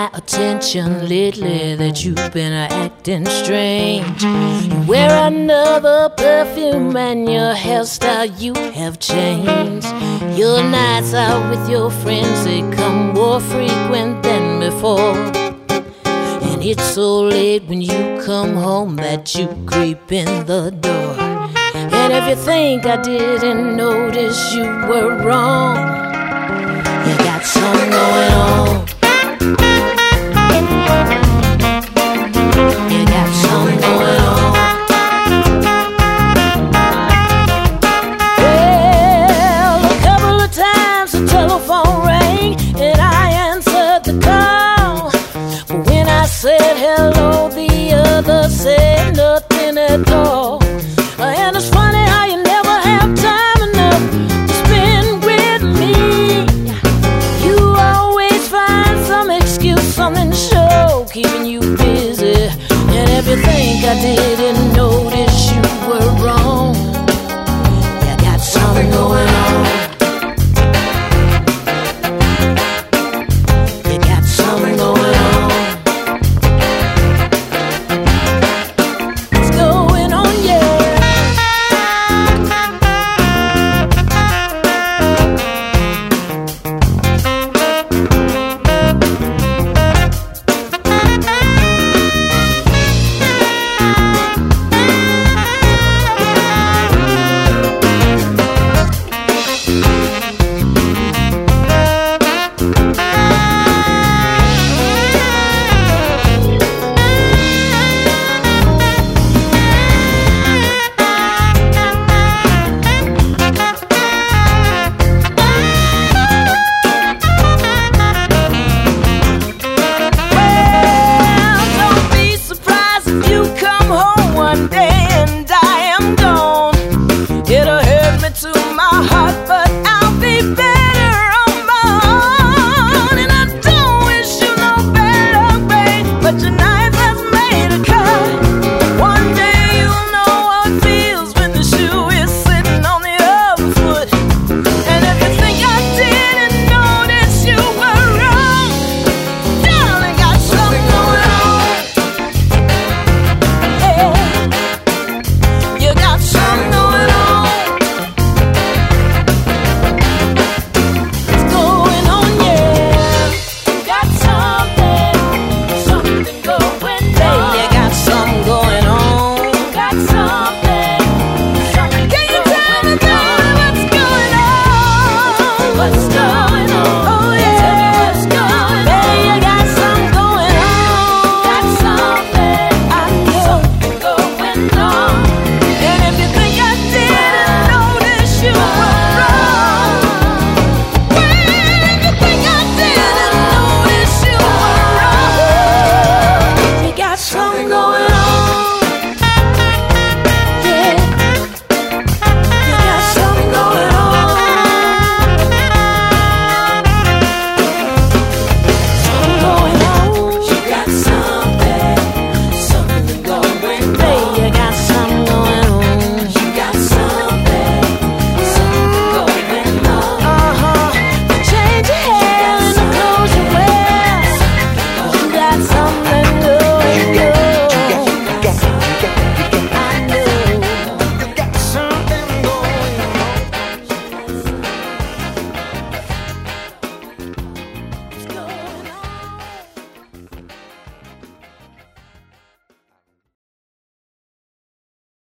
my attention lately that you've been acting strange. You wear another perfume and your hairstyle you have changed. Your nights out with your friends, they come more frequent than before. And it's so late when you come home that you creep in the door. And if you think I didn't notice, you were wrong. You got something going on. You got something going on. Well, a couple of times the telephone rang and I answered the call. But when I said hello, the other said nothing at all. And it's funny how you never have time enough to spend with me. You always find some excuse, something to show, keeping you busy. And if you think I didn't notice, you were wrong. You got something going on. You got something going on. What's going on, yeah? You got some.